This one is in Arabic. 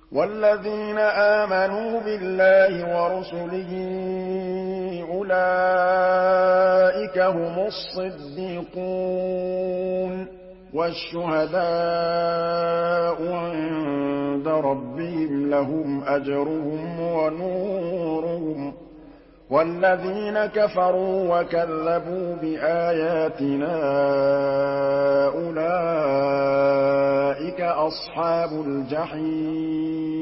وَالَّذِينَ آمَنُوا بِاللَّهِ وَرُسُلِهِ أُولَٰئِكَ هُمُ الصِّدِّيقُونَ وَالشُّهَدَاءُ عِندَ رَبِّهِمْ لَهُمْ أَجْرُهُمْ وَنُورُهُمْ ۖ وَالَّذِينَ كَفَرُوا وَكَذَّبُوا بِآيَاتِنَا أُولَٰئِكَ أَصْحَابُ الْجَحِيمِ